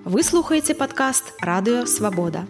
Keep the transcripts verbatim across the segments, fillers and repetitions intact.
Вы слухаеце падкаст Радыё Свабода.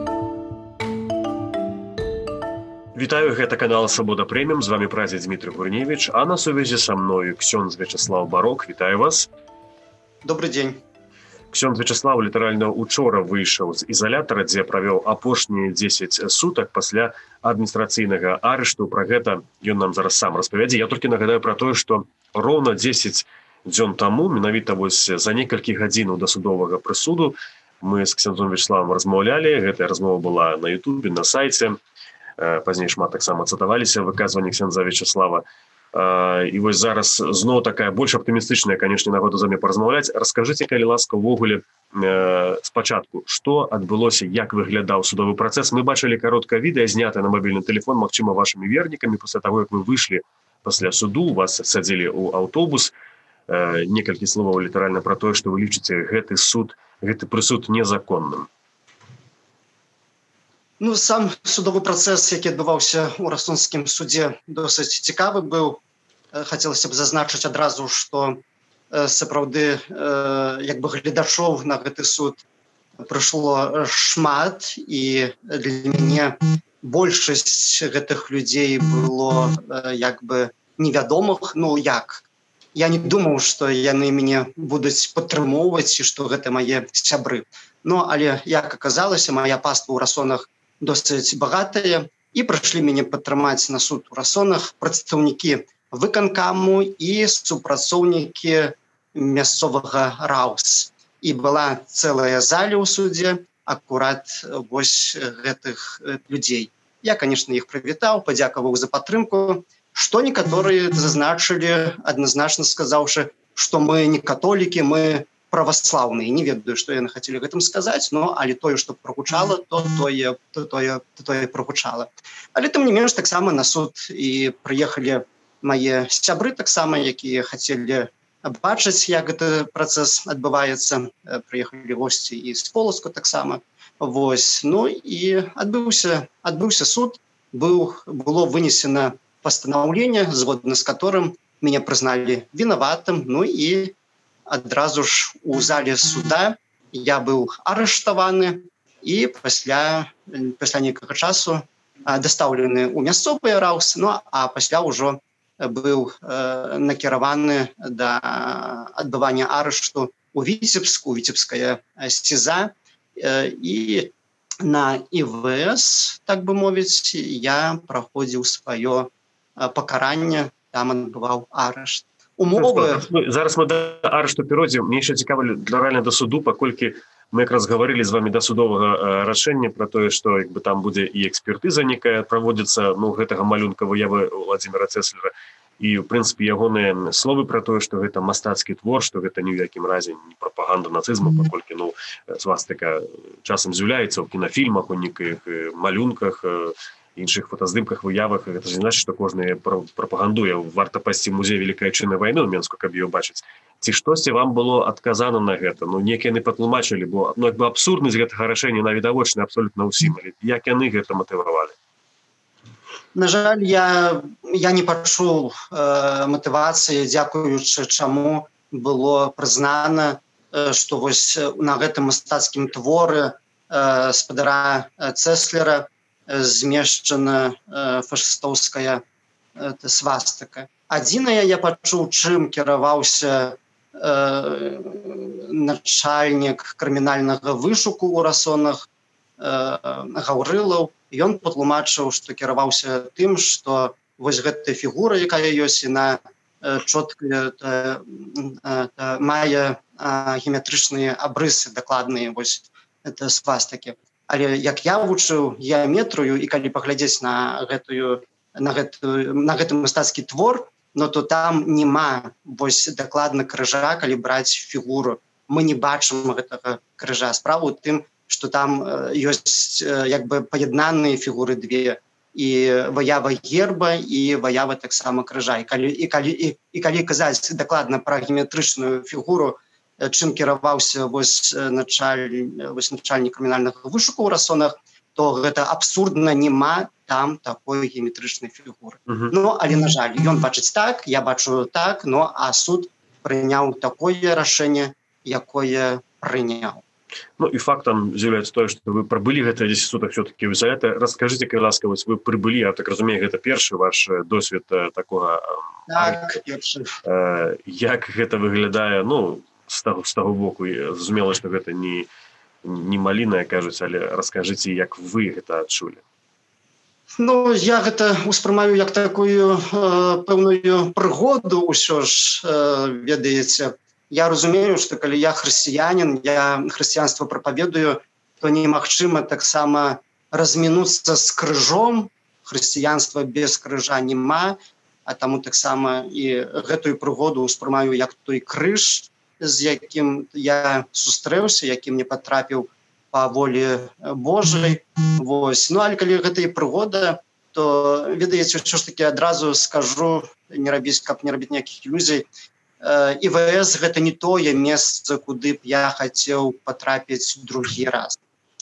Вітаю, гэта канал Свабода Прэміум, з вами прадзе Дмітрий Гурневич, а на сувязі са мною ксёндз Вячеслав Барок. Вітаю вас. Добрый дзень. Ксёндз Вячеслав літаральна учора выйшаў з ізалятара, дзе правёў апошнія дзесяць сутак пасля адміністрацыйнага арышту. Пра гэта ён нам зараз сам распавядзе. Я толькі нагадаю пра тое, што роўна дзесяць дзён таму, менавіта вось за некалькі гадзінаў да судовага прысуду, мы з ксёндзом Вячеславам размаўлялі. Гэтая размова была на Ютубе, на сайце. Пазней шмат таксама цытаваліся выказванні ксёндза Вячеслава. І вось зараз зноў такая больш аптымістычная, канешне, нагода з вамі паразмаўляць. Раскажыце, калі ласка, увогуле спачатку, што адбылося, як выглядаў судовы працэс. Мы бачылі кароткае відэа, знятае на мабільны тэлефон, магчыма, вашымі вернікамі. Пасля таго, як вы выйшлі пасля суду, вас садзілі ў аўтобус. Некалькі словаў літаральна пра тое, што вы лічыце гэты суд, гэты прысуд незаконным. Ну, сам судовы працэс, які адбываўся ў Расонскім судзе, досыць цікавы быў. Хацелася б зазначыць адразу, што сапраўды як бы гледачоў на гэты суд прыйшло шмат, і для мяне большасць гэтых людзей было як бы невядомых. Ну, як? Я не думаў, што яны мяне будуць падтрымоўваць і што гэта мае сябры. Ну, але, як аказалася, мая паства ў Расонах досыць багатая, і прыйшлі мяне падтрымаць на суд у Расонах прадстаўнікі выканкаму і супрацоўнікі мясцовага РАУС. І была цэлая зала ў судзе акурат вось гэтых людзей. Я, канешне, іх прывітаў, падзякаваў за падтрымку, што некаторыя зазначылі, адназначна сказаўшы, што мы не католікі, мы праваслаўныя. Не ведаю, што яны хацелі гэтым сказаць, но але тое, што прагучала, то тое, то тое, то тое прагучала. Але тым не менш, таксама на суд і прыехалі мае сябры таксама, якія хацелі бачыць, як гэты працэс адбываецца. Прыехалі госці і з Полацку таксама. Вось. Ну і адбыўся, адбыўся суд, быў, было вынесена пастанаўленне, згодна з которым мяне прызналі вінаватым. Ну і адразу ж у зале суда я быў арыштаваны і пасля, пасля нейкага часу дастаўлены ў мясцовы РАУС, ну а пасля ўжо быў э, накіраваны да адбывання арышту у Віцебск, у Віцебская СІЗА, э, і на ІВС, так бы мовіць, я праходзіў сваё пакаранне, там адбываў арышт. Умовы... Зараз мы да арышту перайдзем. Мне яшчэ цікава рэальна да суду, паколькі мы якраз гаварылі з вамі да судовага рашэння пра тое, што як бы там будзе і экспертыза некая праводзіцца, ну, гэтага малюнка выявы Владзіміра Цэслера, і, ў прынцыпе, ягоныя словы пра тое, што гэта мастацкі твор, што гэта ні ў якім разе не прапаганда нацызму, паколькі, ну, свастыка часам з'яўляецца ў кінафільмах, у нейкіх малюнках, іншых фотаздымках, выявах. Гэта ж не значыць, што кожны прапагандуе. Варта пайсці ў музей Вялікай Айчыннай вайны ў Менску, каб ее бачыць. Ці штосьці вам было адказана на гэта? Ну, неяк яны патлумачылі, бо, ну, як бы абсурднасць гэтага рашэння навідавочна абсолютна ўсім. Як яны гэта матывавалі? На жаль, я, я не пачуў э, матывацыі, дзякуючы чаму было прызнана, э, што вось на гэтым мастацкім творы э, спадара Цэслера змешчана э, фашыстоўская э, свастыка. Адзінае я пачуў, чым кіраваўся э, начальнік крымінальнага вышуку ў Расонах э, Гаўрылаў. Ён патлумачыў, што кіраваўся тым, што вось гэтая фігура, якая ёсць, яна э, чотка э, э, мае э, геаметрычныя абрысы дакладныя, вось это свастыкі. Але як я вучыў геаметрыю, і калі паглядзець на гэтую, на гэтую, на гэты мастацкі твор, ну то там нема вось дакладна крыжа, калі браць фігуру. Мы не бачым гэтага крыжа. Справа ў тым, што там ёсць як бы паяднаныя фігуры две, і выява герба, і выява таксама крыжа. І калі, і калі, і, і калі казаць дакладна пра геаметрычную фігуру, чым кіраваўся вось началь, вось начальнік крымінальнага вышуку ў Расонах, то гэта абсурдна, нема там такой геаметрычнай фігуры. Uh-huh. Ну, але, на жаль, ён бачыць так, я бачу так, ну, а суд прыняў такое рашэнне, якое прыняў. Ну і фактам з'яўляецца тое, што вы прабылі гэтыя дзесяць сутак все-таки ў ізалятары. Раскажыце, калі ласка, вось вы прыбылі, я так разумею, гэта першы ваш досвед такога. Так, першы. Як гэта выглядае, ну, з таго, з таго боку, зразумела, што гэта не, не маліна, кажуць, але раскажыце, як вы гэта адчулі. Ну, я гэта успрымаю як такую э, пэўную прыгоду ўсё ж, э, ведаеце. Я разумею, што калі я хрысціянін, я хрысціянства прапаведую, то немагчыма таксама размінуцца з крыжом. Хрысціянства без крыжа няма, а таму таксама і гэтую прыгоду успрымаю як той крыж, з якім я сустрэўся, які мне патрапіў па волі Божай. Вось. Ну, але калі гэта і прыгода, то, ведаеце, ўсё ж такі адразу скажу, не рабіць, каб не рабіць ніякіх ілюзій, І В С гэта не тое месца, куды б я хацеў патрапіць другі раз.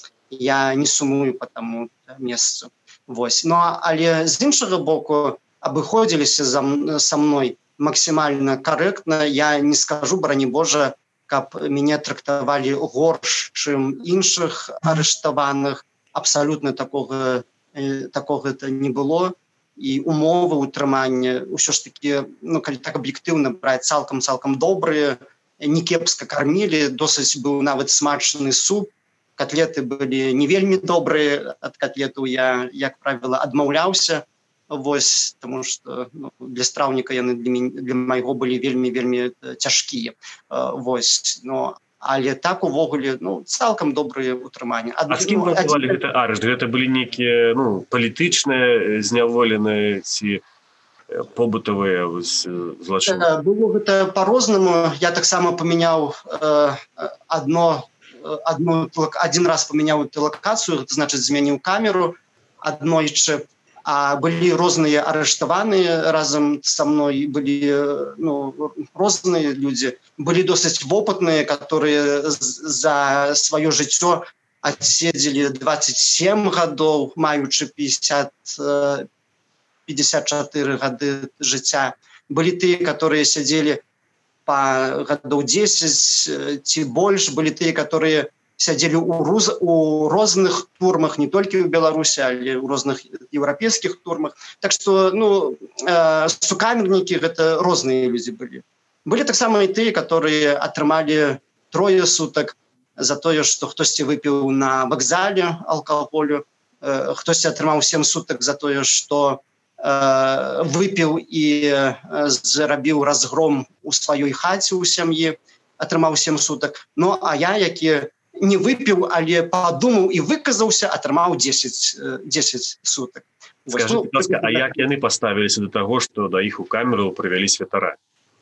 Я не сумую по таму месцу. Вось. Ну, але з іншага боку абыходзіліся са мной максімальна карэктна. Я не скажу, барані Божа, каб мяне трактавалі горш, чым іншых арыштаваных. Абсалютна такога, такога это не было. І умовы ўтрымання ўсё ж такі, ну, калі так аб'ектыўна браць, цалкам-цалкам добрыя, не кепска кармілі, досыць быў нават смачны суп, котлеты былі не вельмі добрыя, ад котлетаў я, як правіла, адмаўляўся, вось, таму што ну, для страўніка яны для, мяне, для майго былі вельмі-вельмі цяжкія, вось, ну, але так увогуле, ну, цалкам добрыя ўтрыманні. А з кім вы адбывалі гэты арышт? Гэта былі нейкія, ну, палітычныя зняволеныя ці побытавыя злачыны? Было гэта па-рознаму. Я таксама памяняў э, адно, адно, адзін раз памяняў лакацыю, гэта значыць змяніў камеру аднойчы. А былі розныя арыштаваныя разам са мной, былі ну, розныя людзі, былі досыць вопытныя, которые за сваё жыццё адседзелі дваццаць сем гадоў, маючы пятьдесят, пятьдесят четыре гады жыцця. Былі тыя, которые сядзелі па гадоў дзесяць ці больш, былі тыя, которые сядзелі ў, роз, у розных турмах, не толькі ў Беларусі, але ў розных еўрапейскіх турмах. Так што, ну, э, сукамернікі гэта розныя людзі былі. Былі таксама і тыя, которые атрымалі трое сутак за тое, што хтосьці выпіў на вакзале алкаголю, э, хтосьці атрымаў сем сутак за тое, што э, выпіў і э, зрабіў разгром у сваёй хаце ў сям'і, атрымаў сем сутак. Ну, а я, які не выпіў, але падумаў і выказаўся, атрымаў дзесяць, дзесяць сутак. Скажите, ласка, а як яны паставіліся до таго, што да іх у камеру прывялі святара?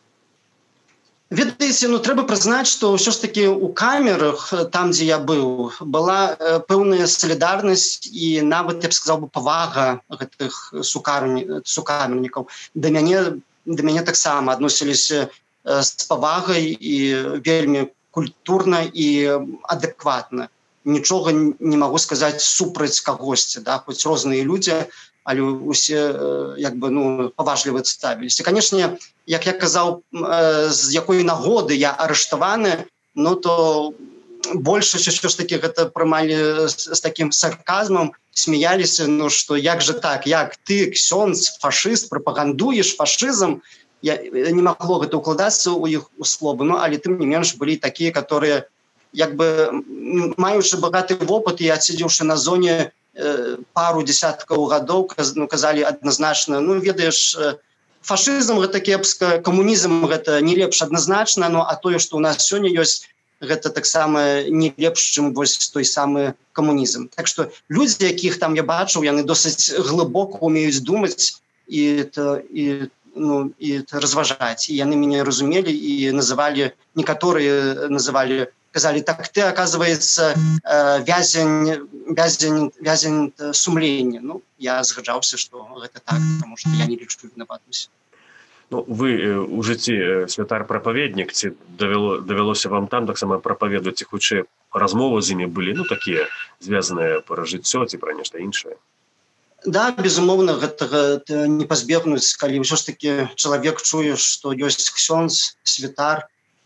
Ведаеце, ну трэба прызнаць, што ўсё ж такі ў камерах, там, дзе я быў, была пэўная салідарнасць і нават, я б сказаў бы, павага гэтых сукамернікаў. Да мяне, да мяне таксама адносіліся з павагай і вельмі культурна і адэкватна. Нічога не магу сказаць супраць кагосьці, да, хоць розныя людзі, але усе як бы, ну, паважліва ставіліся. Канешне, як я казаў, з якой нагоды я арыштаваны, ну то большасць ўсё ж такі гэта прымалі з такім сарказмам, смяяліся, ну што як жа так, як ты, ксёндз, фашыст, прапагандуеш фашызм, я не магло гэта укладацца ў іх условы, ну, але тым не менш былі такія, которые, як бы, маючы багаты вопыт і адседзеўшы на зоне э, пару десяткаў гадоў, ну, казалі адназначна, ну, ведаеш, фашызм гэта кепска, камунізм гэта не лепш адназначна, ну, а тое, што ў нас сёння ёсць, гэта таксама не лепш, чым вось той самы камунізм. Так што людзі, якіх там я бачыў, яны досыць глыбока умеюць думаць і, і ну, і разважаць. І яны мяне разумелі і называлі, некаторыя называлі, казалі, так ты, оказывается, вязень, вязень, вязень сумлення. Ну, я згаджаўся, што гэта так, потому што я не лічу вінаватым. Ну, вы у жыцці святар-прапаведнік, ці давяло, давялося вам там таксама прапаведваць, ці хутчэй размовы з імі былі, ну, такія звязаныя пра жыццё ці пра нешта іншае? Да, безумоўна, гэтага не пазбегнуць, калі ўсё ж такі чалавек чуе, што ёсць ксёндз, святар,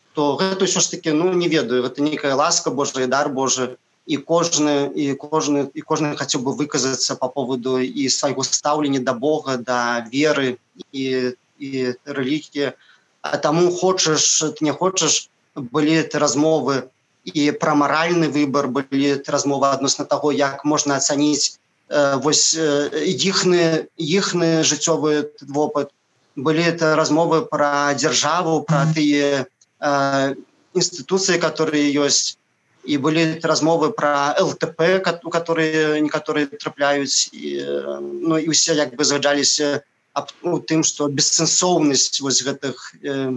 то гэта ўсё ж таки, ну, не ведаю, гэта нейкая ласка Божая, дар Божий, і кожны, і кожны, і кожны хацеў бы выказацца по поводу і свайго стаўлення да Бога, да веры і, і рэлігіі. А таму хочаш, ты не хочаш, былі размовы і пра маральны выбар, былі размовы адносна таго, як можна ацаніць э, вось іхны, іхны жыццёвы вопыт. Былі это размовы пра дзяржаву, пра тыя э, інстытуцыі, которые ёсць. І былі размовы пра эл тэ пэ, у которые некаторыя трапляюць, і, ну, і ўсе як бы згаджаліся аб ну, тым, што бессэнсоўнасць вось гэтых э,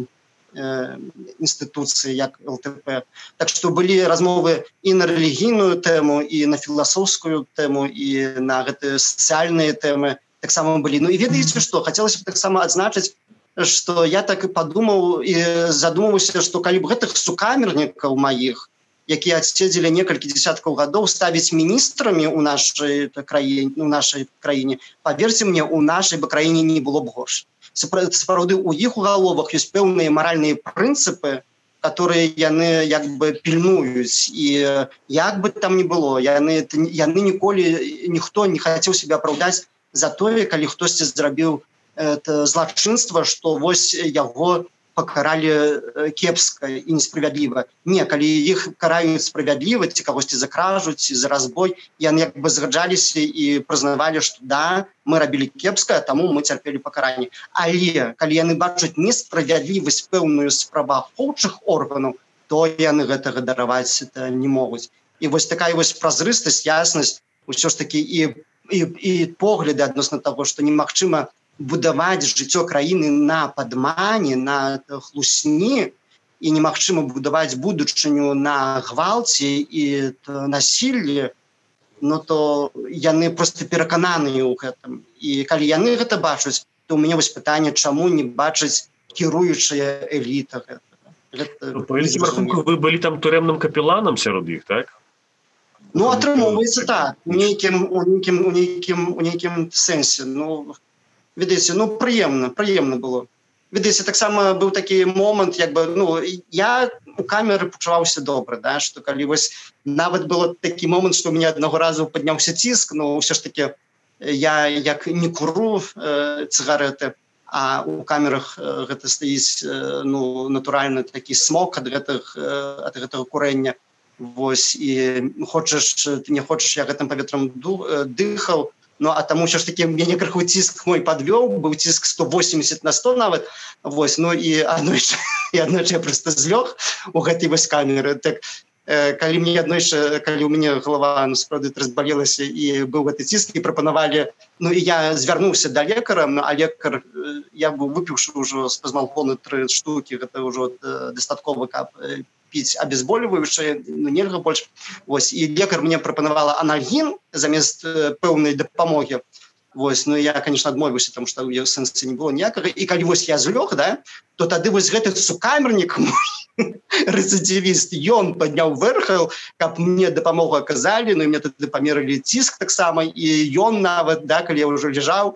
э, інстытуцый, як эл тэ пэ. Так што былі размовы і на рэлігійную тэму, і на філасофскую тэму, і на гэтыя сацыяльныя тэмы таксама былі. Ну і ведаеце што, хацелася б таксама адзначыць, што я так і падумаў і задумаўся, што калі б гэтых сукамернікаў маіх, якія адседзелі некалькі дзесяткаў гадоў, ставіць міністрамі ў нашай краіне, у нашай краіне, паверце мне, у нашай бы краіне не было б горш. Сапраўды, у іх у галовах ёсць пэўныя маральныя прынцыпы, которые яны як бы пільнуюць, і як бы там ни было, яны, яны ніколі, ніхто не хацеў себе апраўдаць за тое, калі хтосьці зрабіў злачынства, што вось яго пакаралі кепска і несправядліва. Не, калі іх караюць справядліва, ці кагосьці за кражу, ці за разбой, яны як бы згаджаліся і прызнавалі, што да, мы рабілі кепска, таму мы цярпелі пакаранне. Але калі яны бачаць несправядлівасць пэўную з праваахоўчых органаў, то яны гэтага дараваць не могуць. І вось такая вось празрыстасць, яснасць, усё ж такі і, і, і погляды адносна таго, што немагчыма будаваць жыццё краіны на падмане, на хлусні, і немагчыма будаваць будучыню на гвалце і насіллі, ну то яны проста перакананыя ў гэтым. І калі яны гэта бачаць, то ў мяне вось пытанне, чаму не бачаць кіруючая эліта гэтага. Гэта, по вялікім рахунку, вы былі там турэмным капеланам сярод іх, так? Ну, атрымоўваецца так, у нейкім, у нейкім, у нейкім, у нейкім сэнсе. Ну, ведаеце, ну, прыемна, прыемна было. Ведаеце, таксама быў такі момант, як бы, ну, я у камеры пачуваўся добра, да, што калі вось нават было такі момант, што ў мяне аднаго разу падняўся ціск, но ўсё ж такі я як не куру э, цыгареты, а у камерах э, гэта стаіць, э, ну, натуральна такі смог ад гэтых, э, ад гэтага курэння. Вось, і хочаш, ты не хочаш, я гэтым паветрам дыхаў. Ну, а таму ўсё ж такі мяне крыху ціск мой падвёў, быў ціск сто восемьдесят на сто нават. Вось, ну і аднойчы, і аднойчы я проста злёг у гэтай вось камеры. Так, э, калі мне аднойчы, калі ў мяне галава, ну, справді разбалелася і быў гэты ціск, і прапанавалі, ну і я звярнуўся да лекара, ну, а лекар, я быў выпіўшы ўжо спазмалгоны тры штукі, гэта ўжо э, дастаткова, каб э, піць абезбольваючае, ну, нельга больш. Вось, і лекар мне прапанавала анальгін замест э, пэўнай дапамогі. Вось, ну, я, конечно, адмовіўся, таму што ў сэнсе не было ніякага. І калі вось я злёг, да, то тады вось гэты сукамернік, рэцидивіст, ён падняў вэрхал, каб мне дапамогу аказалі, ну, і мне тады памерылі ціск таксама, і ён нават, да, калі я ўжо лежаў,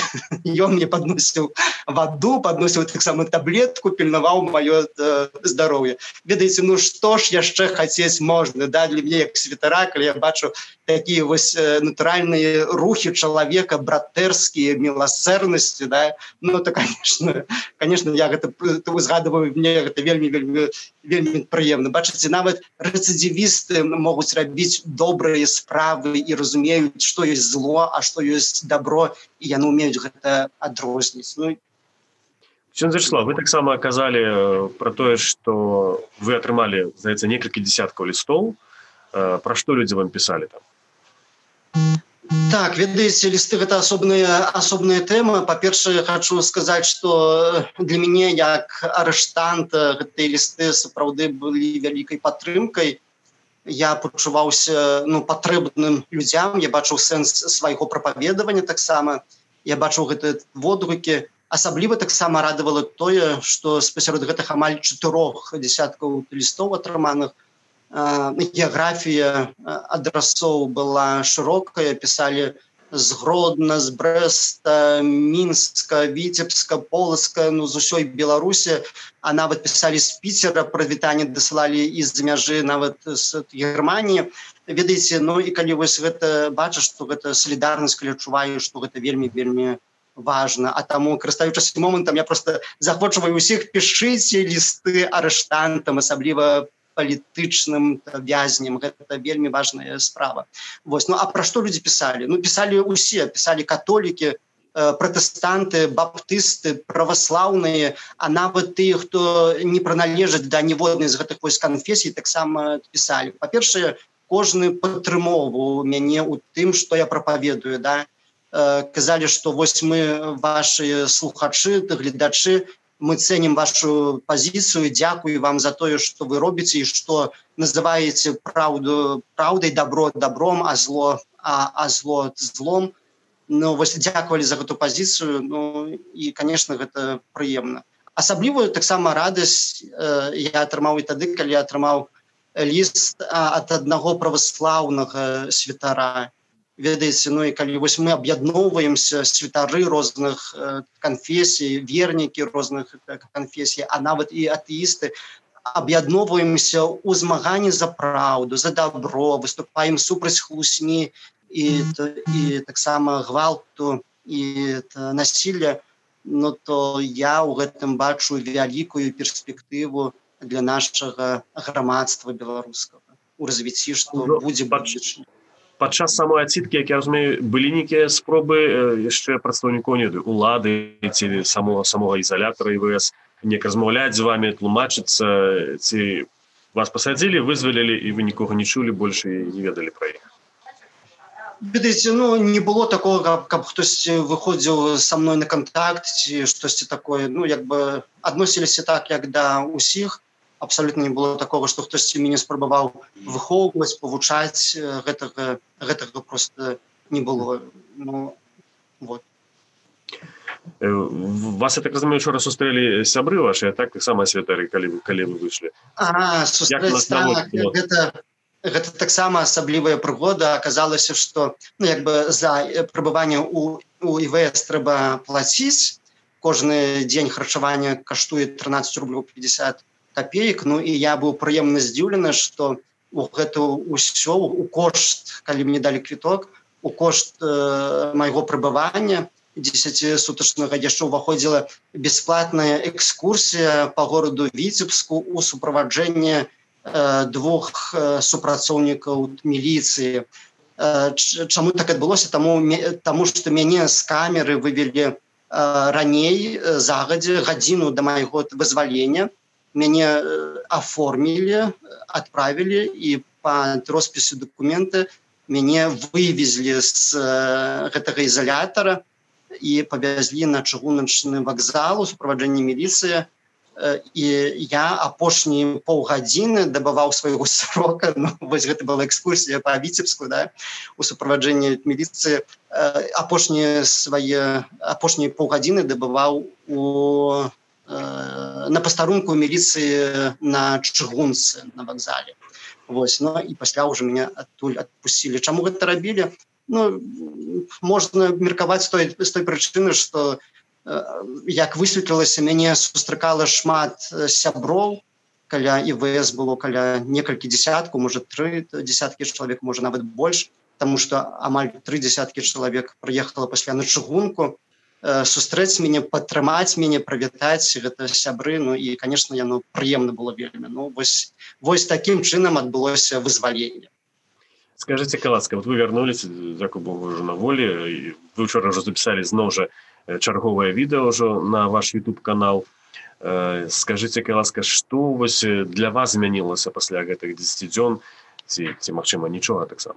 ён мне падносіў ваду, падносіў таксама таблетку, пільнаваў маё э, здароўе. Ведаеце, ну што ж яшчэ хацець можна, да, для мяне як святара, калі я бачу такія вось э, натуральныя рухі чалавека, братэрскія, міласэрнасці, да, ну то, конечно, конечно, я гэта узгадываю, мне гэта вельмі, вельмі, вельмі прыемна. Бачыце, нават рэцидивісты могуць рабіць добрыя справы і разумеюць, што ёсць зло, а што ёсць добро, і яны умеюць гэта адрозніць. Ну, Ксёндз Вячеслав, вы таксама казалі пра тое, што вы атрымалі, здаецца, некалькі дзесяткаў лістоў. Пра што людзі вам пісалі там? Так, ведаеце, лісты гэта асобная, асобная тэма. Па-першае, хачу сказаць, што для мяне як арыштанта гэтыя лісты сапраўды былі вялікай падтрымкай. Я пачуваўся, ну, патрэбным людзям, я бачыў сэнс свайго прапаведавання таксама, я бачыў гэтыя водгукі. Асабліва таксама радавала тое, што спасярод гэтых амаль чатырох дзесяткаў лістоў атрыманых геаграфія адрасоў была шырокая, пісалі з Гродна, з Брэста, Мінска, Віцебска, Полацка, ну, з усёй Беларусі, а нават пісалі з Піцера, прывітанне дасылалі і з мяжы, нават з Германіі. Ведаеце, ну, і калі вось гэта бачыш, што гэта салідарнасць, калі адчуваю, што гэта вельмі-вельмі важна. А таму, карыстаючыся момантам, я проста захвочваю ўсіх, пішыце лісты арыштантам, асабліва палітычным вязням. Гэта вельмі важная справа. Вось. Ну, а пра што людзі пісалі? Ну, пісалі ўсе. Пісалі католікі, пратэстанты, баптысты, праваслаўныя, а нават тыя, хто не прыналежаць да ніводнай з гэтых вось канфесій, таксама пісалі. Па-першае, кожны падтрымоўваў мяне ў тым, што я прапаведую, да? Казалі, што вось мы, ваши слухачы, гледачы, мы ценим вашу позицию, дякую вам за то, что вы робите, и что называете правду правдой, добро добром, а зло, а, а зло злом. Ну, вось дякували за эту позицию, ну, и, конечно, это приемно. Асаблівую таксама радасць э, я атрымаў і тады, калі я атрымаў ліст ад аднаго праваслаўнага святара. Ведаеце, ну і калі вось мы аб'ядноўваемся, святары розных э, канфесій, вернікі розных э, канфесій, а нават і атэісты, аб'ядноўваемся ў змаганні за праўду, за добро, выступаем супраць хлусні і, і таксама гвалту і насілля, ну то я ў гэтым бачу вялікую перспектыву для нашага грамадства беларускага у развіцці, што будзе будучыня. Падчас самой адсідкі, як я разумею, былі нейкія спробы яшчэ прадстаўнікоў не ведаю, улады ці самого самого ізалятара і вэ эс неяк размаўляць з вамі, тлумачыцца, ці вас пасадзілі, вызвалілі і вы нікога не чулі, больш і не ведалі пра іх? Ведаеце, ну не было такого, каб, каб хтосьці выходзіў са мной на кантакт ці штосьці такое, ну як бы адносіліся так, як да ўсіх. Абсолютно не было такого, што хтосьці мяне спрабаваў выхоўваць, павучаць, гэтага, гэтага просто не было. Ну, вот. Вас, я так разумею, учора сустрэлі сябры вашы, а так таксама святары, калі, калі вы выйшлі? А, сустрэць, так, гэта, гэта таксама асаблівая прыгода. Аказалася, што ну, як бы за прабыванне ў, у і вэ эс трэба плаціць. Кожны дзень харчавання каштуе трынаццаць рублёў пятьдесят копеек, ну і я быў прыемна здзіўлены, што у гэта ўсё, у кошт, калі мне далі квіток, у кошт э, майго прыбывання дзесяцісутачнага яшчэ ўваходзіла бясплатная экскурсія па гораду Віцебску ў суправаджэнні э, двух э, супрацоўнікаў міліцыі. Э, чаму так адбылося? Таму, таму што мяне з камеры вывелі э, раней, загадзя, гадзіну да майго вызвалення. Мяне аформілі, адправілі і па роспісу дакумента мяне вывезлі з гэтага ізалятара і павязлі на чыгуначны вакзал у суправаджэнні міліцыі. І я апошнія паўгадзіны дабываў свайго срока, ну, вось гэта была экскурсія па Віцебску, да, у суправаджэнні міліцыі. Апошнія свае, апошнія паўгадзіны дабываў у на пастарунку міліцыі на чыгунцы на вакзале. Вось, ну і пасля ўжо мяне адтуль адпусцілі. Чаму гэта рабілі? Ну, можна меркаваць з той, з той прычыны, што як высветлілася, мяне сустракала шмат сяброў, каля і вэ эс было каля некалькі дзесяткаў, можа тры дзесяткі чалавек, можа нават больш, таму што амаль тры дзесяткі чалавек прыехала пасля на чыгунку, сустрэць мяне, падтрымаць мяне, прывітаць, гэта сябры, ну і, конечно, яно прыемна было вельмі. Ну, вось, вось такім чынам адбылося вызваленне. Скажите, каласка, вот вы вярнуліся, дзякуй Богу, ўжо на волі, вы ўчора ўжо запісалі зноў жа чарговае відэо ўжо на ваш YouTube-канал. Скажите, каласка, што вось для вас змянілася пасля гэтых дзесяці дзён, ці, ці магчыма, нічога таксама?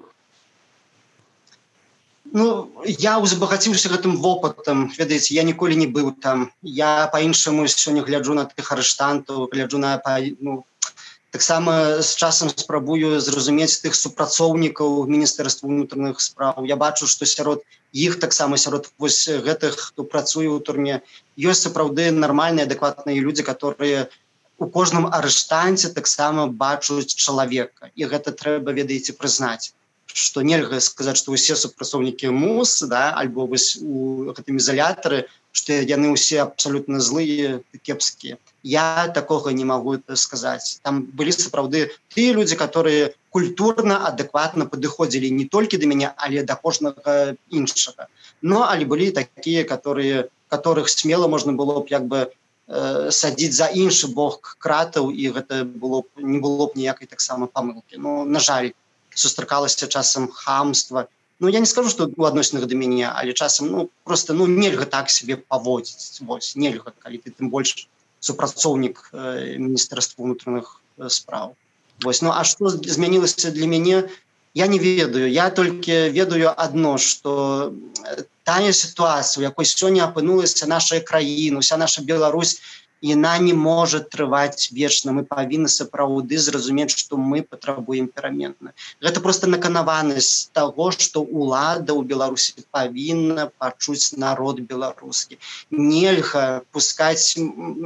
Ну, я узбагаціўся гэтым вопытам, ведаеце, я ніколі не быў там. Я па-іншаму сёння гляджу на тых арыштантаў, гляджу на, ну, таксама з часам спрабую зразумець тых супрацоўнікаў Міністэрства ўнутраных спраў. Я бачу, што сярод іх, таксама сярод вось гэтых, хто працуе ў турме, ёсць сапраўды нармальныя, адэкватныя людзі, которые у кожным арыштанце таксама бачуць чалавека. І гэта трэба, ведаеце, прызнаць, што нельга сказаць, што ўсе супрацоўнікі МУС, да, альбо вось у гэтым ізалятары, што яны ўсе абсалютна злыя і кепскія. Я такога не магу сказаць. Там былі сапраўды тыя людзі, которые культурна, адэкватна падыходзілі не толькі да мяне, але да кожнага іншага. Но але былі такія, которые, которых смела можна было б як бы э, садзіць за іншы бок кратаў, і гэта было б, не было б ніякай таксама памылкі. Ну, на жаль, сустракалася часам хамства. Ну, я не скажу, што у адносінах да мяне, але часам, ну, просто, ну, нельга так себе паводзіць. Вось, нельга, калі ты тым больш супрацоўнік э, Міністэрства ўнутраных э, спраў. Вось, ну, а што змянілася для мяне, я не ведаю. Я толькі ведаю адно, што тая сітуацыя, у якой сёння апынулася наша краіна, уся наша Беларусь, яна не можа трываць вечна. Мы павінны сапраўды зразумець, што мы патрабуем перамены. Гэта проста наканаванасць таго, што ўлада ў Беларусі павінна пачуць народ беларускі. Нельга пускаць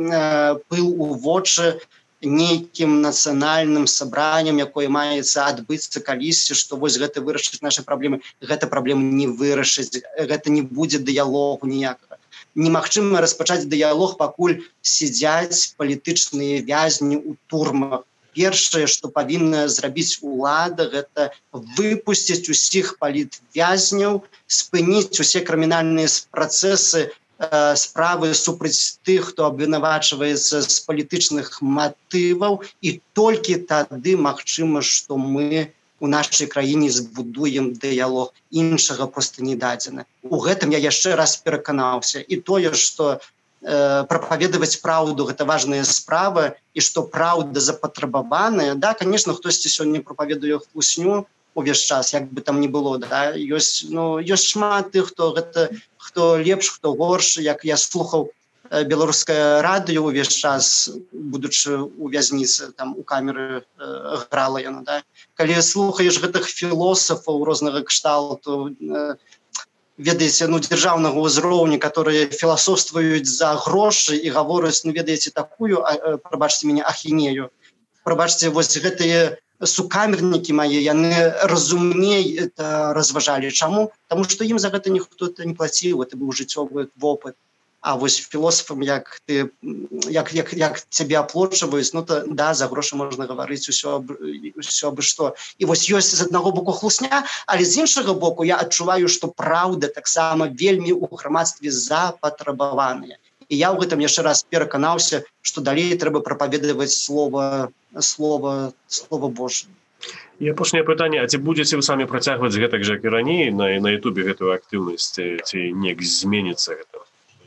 э, пыл у вочы нейкім нацыянальным сабраннем, якое маецца адбыцца калісьці, што вось гэта вырашыць нашы праблемы. Гэта праблемы не вырашыць, гэта не будзе дыялогу ніякага. Немагчыма распачаць дыялог, пакуль сядзяць палітычныя вязні ў турмах. Першае, што павінна зрабіць улада, гэта выпусціць усіх палітвязняў, спыніць усе крымінальныя працэсы, э, справы супраць тых, хто абвінавачваецца з палітычных матываў, і толькі тады магчыма, што мы у нашай краіне збудуем дыялог. Іншага проста не дадзена. У гэтым я яшчэ раз пераканаўся. І тое, што э, прапаведаваць праўду гэта важная справа, і што праўда запатрабаваная, да, конечно, хтосьці сёння прапаведуе хлусню увесь час, як бы там не было, да, ёсць, ну, ёсць шмат тых, хто гэта, хто лепш, хто горш, як я слухаў беларускае радыё увесь час, будучы у вязніцы, там у камеры э, грала яна, да. Калі слухаеш гэтых філосафаў рознага кшталту, э, ведаеце, ну, дзяржаўнага ўзроўня, которые філасофствуюць за грошы і гавораць, ну, ведаеце, такую, э, прабачце мяне, ахінею. Прабачце, вось гэтыя сукамернікі мае, яны разумней это разважалі. Чаму? Таму што ім за гэта ніхто не плаціў, это быў жыццёвы вопыт. А вось філосафам, як ты, як, як, як цябе аплочваюць, ну, то, да, за грошы можна гаварыць усё, усё абы што. І вось ёсць з аднаго боку хлусня, але з іншага боку я адчуваю, што праўда таксама вельмі ў грамадстве запатрабаваная. І я ў гэтым яшчэ раз пераканаўся, што далей трэба прапаведаваць слова, слова, слова Божае. І апошняе пытанне, а ці будзеце вы самі працягваць гэтак жа, як і раней, на, на Ютубе гэтую актыўнасць, ці неяк зменіцца гэта?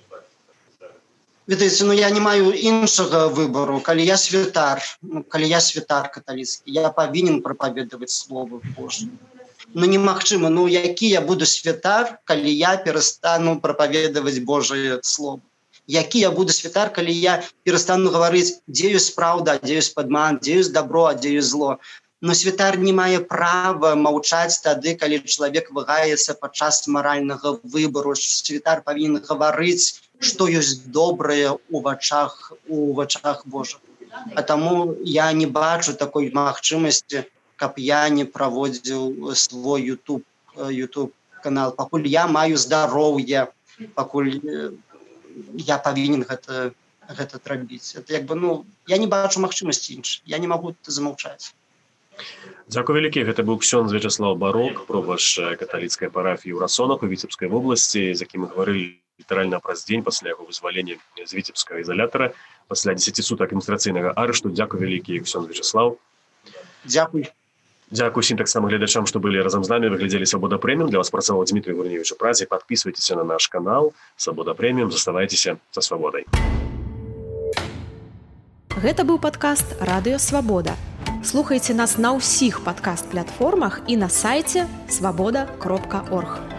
Ведаеце, ну, я не маю іншага выбару. Калі я святар, ну, калі я святар каталіцкі, я павінен прапаведаваць слово Божие. Ну, немагчыма, ну, які я буду святар, калі я перастану прапаведаваць Божие слово? Які я буду святар, калі я перастану гаварыць, дзе ёсць праўда, дзе ёсць падман, дзе ёсць добро, а дзе ёсць зло? Но святар не мае права маўчаць тады, калі чалавек вагаецца падчас маральнага выбару. Святар павінен гаварыць, што ёсць добрае ў вачах, у вачах Божых. А таму я не бачу такой магчымасці, каб я не праводзіў свой YouTube, YouTube канал. Пакуль я маю здароўе, пакуль я павінен гэта, гэта рабіць. Это як бы, ну, я не бачу магчымасці іншай. Я не магу замаўчаць. Дзякуй вялікі. Гэта быў ксёндз Вячаслаў Барок, пробашч каталіцкай парафіі ў Расонах у Віцебскай вобласці, з якім мы гаварылі літаральна праз дзень пасля яго вызвалення з віцебскага ізалятара, пасля дзесяці сутак адміністрацыйнага арышту. Дзякуй вялікі, ксёндз Вячаслаў. Дзякуй. Дзякуй усім таксама гледачам, што былі разам з намі. Вы глядзелі Свабода Прэміум. Для вас працаваў Дмітрий Гурневіч у Празе. Падпісвайцеся на наш канал Свабода Прэміум. Заставайцеся са свабодай. Гэта быў падкаст Радыё Свабода. Слухайце нас на ўсіх падкаст-платформах і на сайце свабода кропка орг.